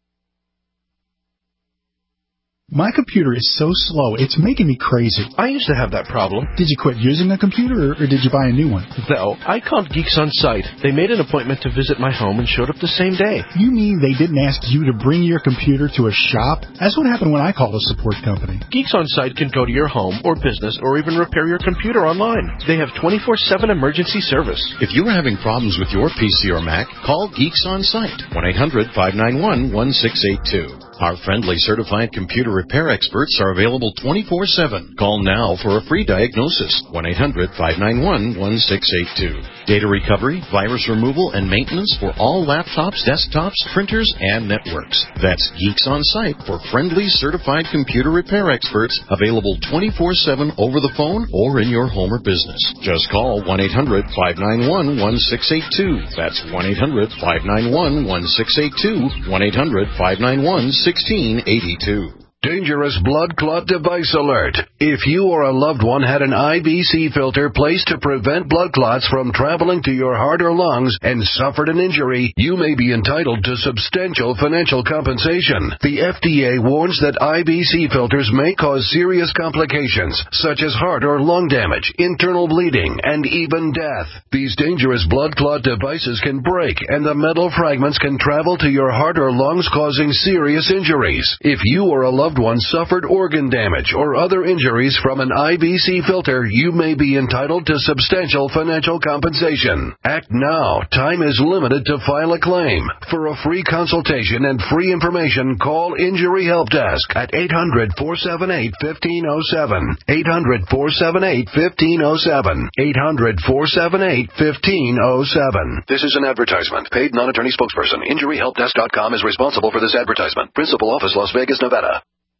My computer is so slow, it's making me crazy. I used to have that problem. Did you quit using the computer, or, or did you buy a new one? No, I called Geeks On Site. They made an appointment to visit my home and showed up the same day. You mean they didn't ask you to bring your computer to a shop? That's what happened when I called a support company. Geeks On Site can go to your home or business or even repair your computer online. They have twenty-four seven emergency service. If you are having problems with your P C or Mac, call Geeks On Site, one eight hundred, five nine one, one six eight two. Our friendly certified computer repair experts are available twenty-four seven. Call now for a free diagnosis, one eight hundred, five nine one, one six eight two. Data recovery, virus removal, and maintenance for all laptops, desktops, printers, and networks. That's Geeks On Site for friendly certified computer repair experts, available twenty-four seven over the phone or in your home or business. Just call one eight hundred, five nine one, one six eight two. That's one eight hundred, five nine one, one six eight two, one eight hundred, five nine one, one six eight two. Dangerous blood clot device alert. If you or a loved one had an I B C filter placed to prevent blood clots from traveling to your heart or lungs and suffered an injury, you may be entitled to substantial financial compensation. The F D A warns that I B C filters may cause serious complications, such as heart or lung damage, internal bleeding, and even death. These dangerous blood clot devices can break, and the metal fragments can travel to your heart or lungs, causing serious injuries. If you or a loved one suffered organ damage or other injuries from an I B C filter, you may be entitled to substantial financial compensation. Act now. Time is limited to file a claim. For a free consultation and free information, call Injury Help Desk at eight hundred, four seven eight, one five zero seven. eight hundred, four seven eight, one five zero seven. eight hundred, four seven eight, one five zero seven. This is an advertisement. Paid non-attorney spokesperson. Injury Help Desk dot com is responsible for this advertisement. Principal office, Las Vegas, Nevada.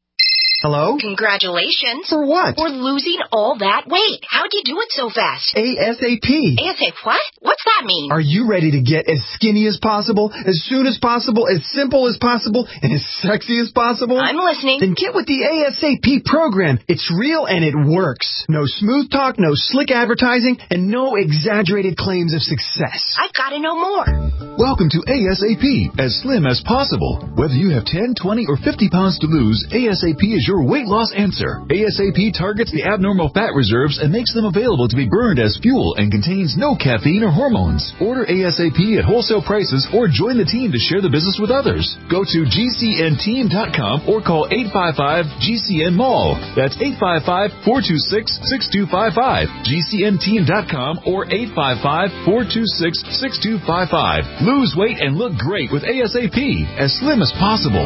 Hello? Congratulations. For what? For losing all that weight. How'd you do it so fast? ASAP. ASAP what? What's that mean? Are you ready to get as skinny as possible, as soon as possible, as simple as possible, and as sexy as possible? I'm listening. Then get with the ASAP program. It's real and it works. No smooth talk, no slick advertising, and no exaggerated claims of success. I've got to know more. Welcome to ASAP, as slim as possible. Whether you have ten, twenty, or fifty pounds to lose, ASAP is your weight loss answer. ASAP targets the abnormal fat reserves and makes them available to be burned as fuel and contains no caffeine or hormones. Order ASAP at wholesale prices or join the team to share the business with others. Go to G C N team dot com or call eight five five G C N mall. That's eight five five, four two six, six two five five. G C N team dot com or eight five five, four two six, six two five five. Lose weight and look great with ASAP, as slim as possible.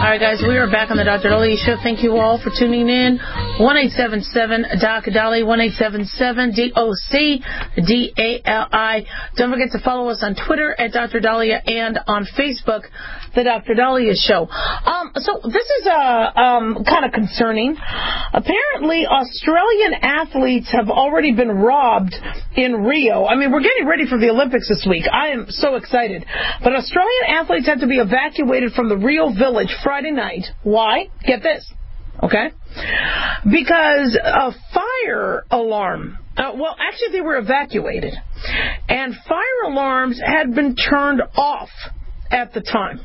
right, guys, we are back on the Doctor Dali Show. Thank you all for tuning in. one eight seven seven D O C Dali, one eight seven seven D O C D A L I. Don't forget to follow us on Twitter at Doctor Dahlia and on Facebook, The Doctor Dahlia Show. Um, so this is uh, um, kind of concerning. Apparently, Australian athletes have already been robbed in Rio. I mean, we're getting ready for the Olympics this week. I am so excited. But Australian athletes had to be evacuated from the Rio Village Friday night. Why? Get this. Okay? Because a fire alarm, uh, well, actually they were evacuated, and fire alarms had been turned off at the time.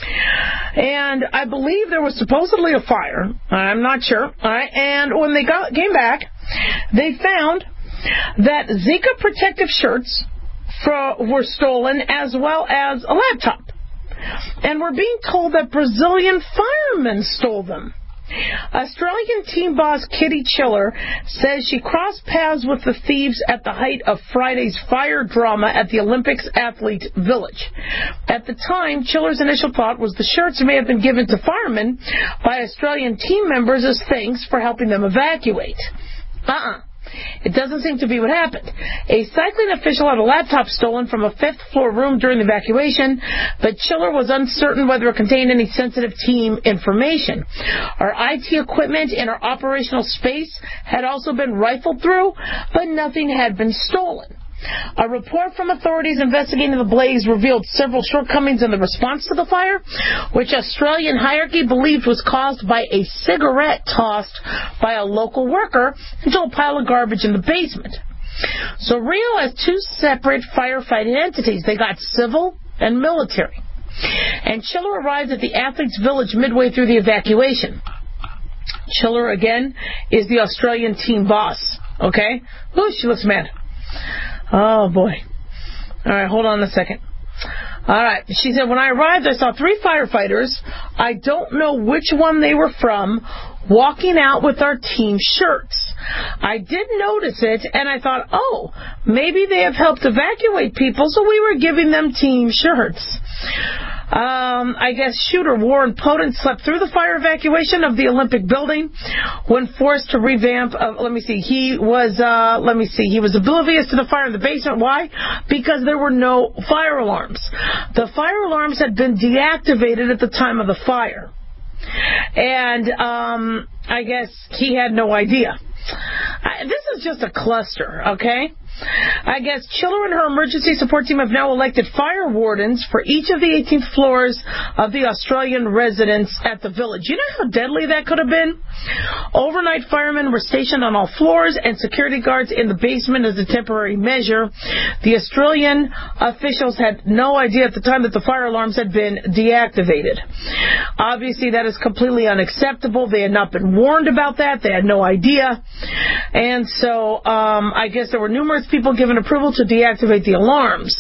And I believe there was supposedly a fire. I'm not sure. All right? And when they got, came back, they found that Zika protective shirts for, were stolen, as well as a laptop. And we're being told that Brazilian firemen stole them. Australian team boss Kitty Chiller says she crossed paths with the thieves at the height of Friday's fire drama at the Olympics Athlete Village. At the time, Chiller's initial thought was the shirts may have been given to firemen by Australian team members as thanks for helping them evacuate. Uh-uh. It doesn't seem to be what happened. A cycling official had a laptop stolen from a fifth-floor room during the evacuation, but Chiller was uncertain whether it contained any sensitive team information. Our I T equipment in our operational space had also been rifled through, but nothing had been stolen. A report from authorities investigating the blaze revealed several shortcomings in the response to the fire, which Australian hierarchy believed was caused by a cigarette tossed by a local worker into a pile of garbage in the basement. So Rio has two separate firefighting entities. They got civil and military. And Chiller arrived at the Athletes Village midway through the evacuation. Chiller, again, is the Australian team boss. Okay? Ooh, she looks mad. Oh, boy. All right, hold on a second. All right. She said, when I arrived, I saw three firefighters. I don't know which one they were from, walking out with our team shirts. I did notice it, and I thought, oh, maybe they have helped evacuate people, so we were giving them team shirts. Um, I guess shooter Warren Potent slept through the fire evacuation of the Olympic building when forced to revamp. Uh, let me see. He was, uh, let me see. He was oblivious to the fire in the basement. Why? Because there were no fire alarms. The fire alarms had been deactivated at the time of the fire. And, um, I guess he had no idea. I, this is just a cluster, okay? I guess Chiller and her emergency support team have now elected fire wardens for each of the eighteen floors of the Australian residence at the village. You know how deadly that could have been? Overnight firemen were stationed on all floors and security guards in the basement as a temporary measure. The Australian officials had no idea at the time that the fire alarms had been deactivated. Obviously, that is completely unacceptable. They had not been warned about that. They had no idea. And so um, I guess there were numerous people given approval to deactivate the alarms.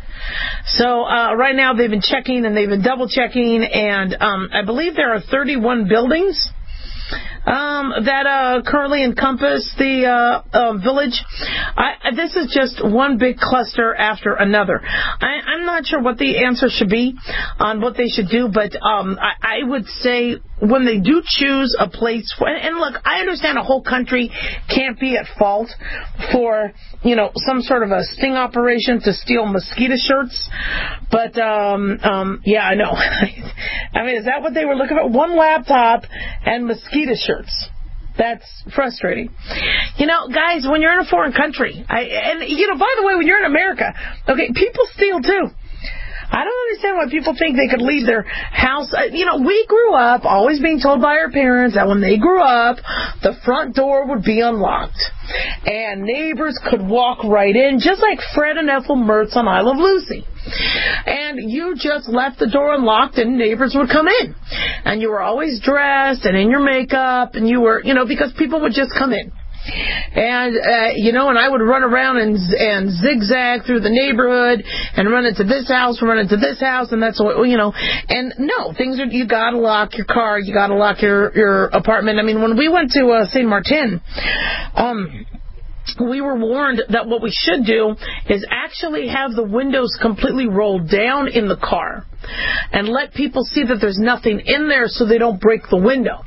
So uh, right now they've been checking and they've been double checking, and um, I believe there are thirty-one buildings um, that uh, currently encompass the uh, uh, village. I, this is just one big cluster after another. I, I'm not sure what the answer should be on what they should do, but um, I, I would say when they do choose a place for, and, and look, I understand a whole country can't be at fault for, you know, some sort of a sting operation to steal mosquito shirts, but um, um, yeah, I know. I mean, is that what they were looking for? One laptop and mosquito shirts. That's frustrating. You know, guys, when you're in a foreign country, I, and, you know, by the way, when you're in America, okay, people steal too. I don't understand why people think they could leave their house. You know, we grew up always being told by our parents that when they grew up, the front door would be unlocked. And neighbors could walk right in, just like Fred and Ethel Mertz on I Love Lucy. And you just left the door unlocked and neighbors would come in. And you were always dressed and in your makeup, and you were, you know, because people would just come in. And, uh, you know, and I would run around and and zigzag through the neighborhood and run into this house, run into this house, and that's what, you know. And, no, things are, you got to lock your car, you got to lock your, your apartment. I mean, when we went to uh, Saint Martin, um... we were warned that what we should do is actually have the windows completely rolled down in the car. and let people see that there's nothing in there so they don't break the window.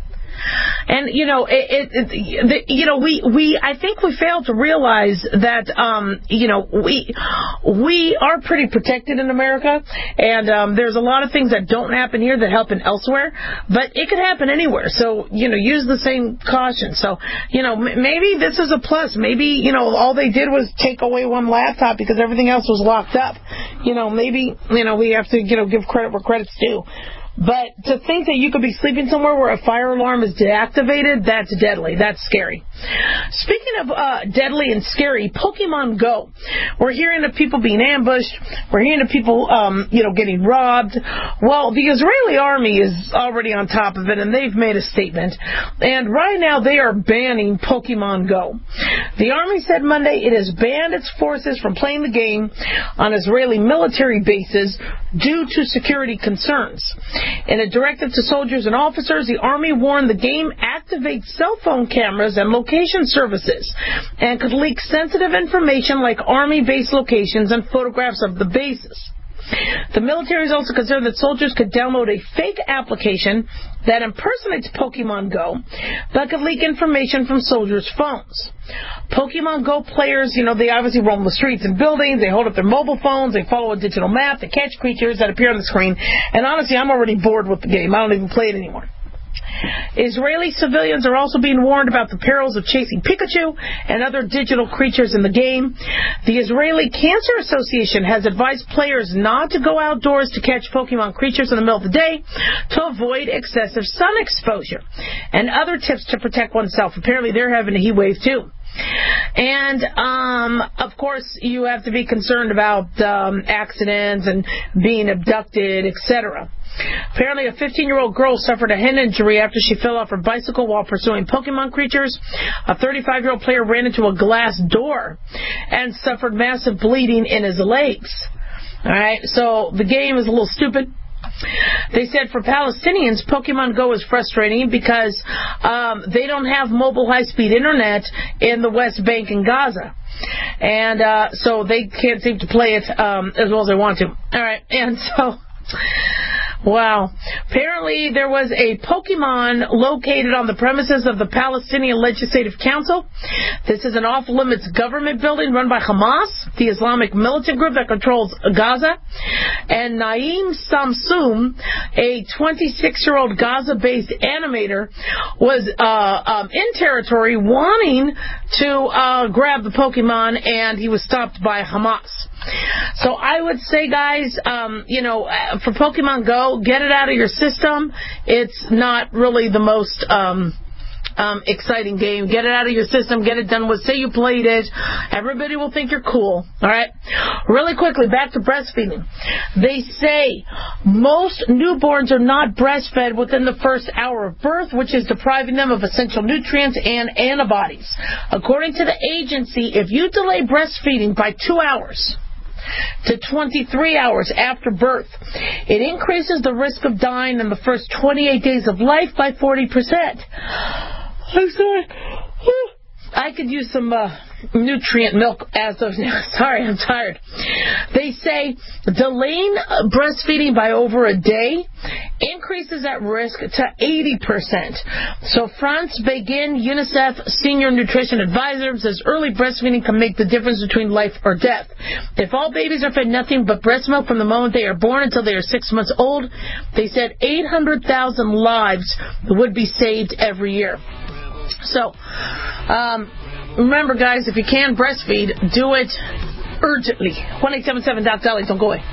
And, you know, it, it, it the, you know, we, we, I think we fail to realize that, um, you know, we, we are pretty protected in America, and, um, there's a lot of things that don't happen here that happen elsewhere, but it could happen anywhere. So, you know, use the same caution. So, you know, m- maybe this is a plus. Maybe, you know, all they did was take away one laptop because everything else was locked up. You know, maybe, you know, we have to, you know, give credit where credit's due. But to think that you could be sleeping somewhere where a fire alarm is deactivated, that's deadly. That's scary. Speaking of uh, deadly and scary, Pokemon Go. We're hearing of people being ambushed. We're hearing of people, um, you know, getting robbed. Well, the Israeli army is already on top of it, and they've made a statement. And right now they are banning Pokemon Go. The army said Monday it has banned its forces from playing the game on Israeli military bases due to security concerns. In a directive to soldiers and officers, the Army warned the game activates cell phone cameras and location services and could leak sensitive information like Army base locations and photographs of the bases. The military is also concerned that soldiers could download a fake application that impersonates Pokemon Go that could leak information from soldiers' phones. Pokemon Go players, you know, they obviously roam the streets and buildings, they hold up their mobile phones, they follow a digital map, they catch creatures that appear on the screen, and honestly, I'm already bored with the game. I don't even play it anymore. Israeli civilians are also being warned about the perils of chasing Pikachu and other digital creatures in the game. The Israeli Cancer Association has advised players not to go outdoors to catch Pokemon creatures in the middle of the day to avoid excessive sun exposure, and other tips to protect oneself. Apparently they're having a heat wave too. And, um, of course, you have to be concerned about um, accidents and being abducted, et cetera. Apparently, a fifteen-year-old girl suffered a head injury after she fell off her bicycle while pursuing Pokemon creatures. A thirty-five-year-old player ran into a glass door and suffered massive bleeding in his legs. All right, so the game is a little stupid. They said for Palestinians, Pokemon Go is frustrating because um, they don't have mobile high-speed internet in the West Bank and Gaza. And uh, so they can't seem to play it um, as well as they want to. All right, and so... Wow. Apparently there was a Pokemon located on the premises of the Palestinian Legislative Council. This is an off-limits government building run by Hamas, the Islamic militant group that controls Gaza. And Naeem Samsum, a twenty-six-year-old Gaza-based animator, was uh, um, in territory wanting to uh, grab the Pokemon, and he was stopped by Hamas. So I would say, guys, um, you know, for Pokemon Go, get it out of your system. It's not really the most um, um, exciting game. Get it out of your system. Get it done with. Say you played it. Everybody will think you're cool. All right? Really quickly, back to breastfeeding. They say most newborns are not breastfed within the first hour of birth, which is depriving them of essential nutrients and antibodies. According to the agency, if you delay breastfeeding by two hours... to twenty-three hours after birth, it increases the risk of dying in the first twenty-eight days of life by forty percent. I'm sorry. I could use some uh, nutrient milk as of now. Sorry, I'm tired. They say delaying breastfeeding by over a day increases that risk to eighty percent. So France Begin, UNICEF Senior Nutrition Advisor, says early breastfeeding can make the difference between life or death. If all babies are fed nothing but breast milk from the moment they are born until they are six months old, they said eight hundred thousand lives would be saved every year. So, um, remember, guys, if you can breastfeed, do it urgently. one eight seven seven Doc Dolly, don't go away.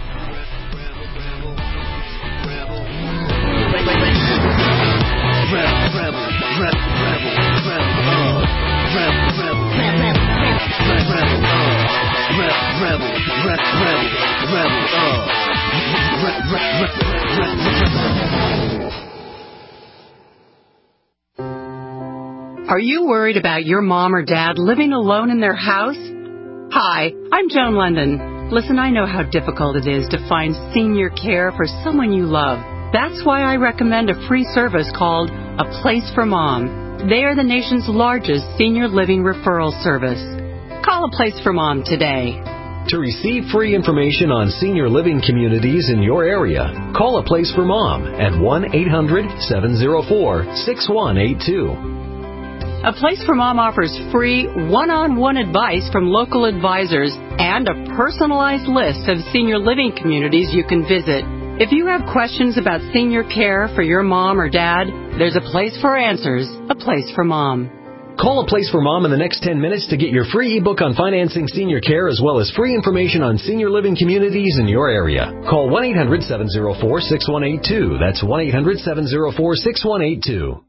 Are you worried about your mom or dad living alone in their house? Hi, I'm Joan London. Listen, I know how difficult it is to find senior care for someone you love. That's why I recommend a free service called A Place for Mom. They are the nation's largest senior living referral service. Call A Place for Mom today. To receive free information on senior living communities in your area, call A Place for Mom at one eight hundred seven oh four six one eight two. A Place for Mom offers free one-on-one advice from local advisors and a personalized list of senior living communities you can visit. If you have questions about senior care for your mom or dad, there's a place for answers, A Place for Mom. Call A Place for Mom in the next ten minutes to get your free ebook on financing senior care as well as free information on senior living communities in your area. Call one eight hundred seven oh four six one eight two. That's one eight hundred seven oh four six one eight two.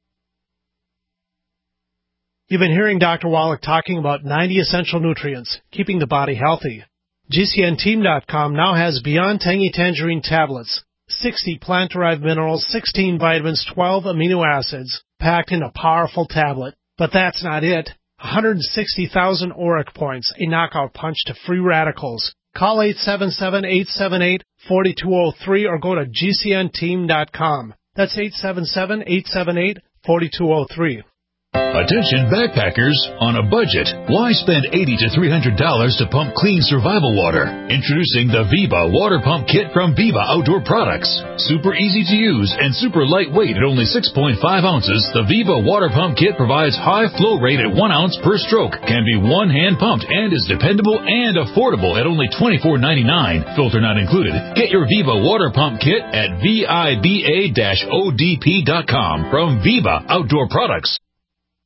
You've been hearing Doctor Wallach talking about ninety essential nutrients, keeping the body healthy. G C N team dot com now has Beyond Tangy Tangerine tablets, sixty plant-derived minerals, sixteen vitamins, twelve amino acids, packed in a powerful tablet. But that's not it. one hundred sixty thousand auric points, a knockout punch to free radicals. Call eight seven seven, eight seven eight, four two zero three or go to G C N team dot com. That's eight seven seven, eight seven eight, four two zero three. Attention backpackers on a budget. Why spend eighty to three hundred dollars to pump clean survival water? Introducing the Viva Water Pump Kit from Viva Outdoor Products. Super easy to use and super lightweight at only six point five ounces, the Viva Water Pump Kit provides high flow rate at one ounce per stroke, can be one hand pumped, and is dependable and affordable at only twenty-four ninety-nine. Filter not included. Get your Viva Water Pump Kit at viba dash o d p dot com from Viva Outdoor Products.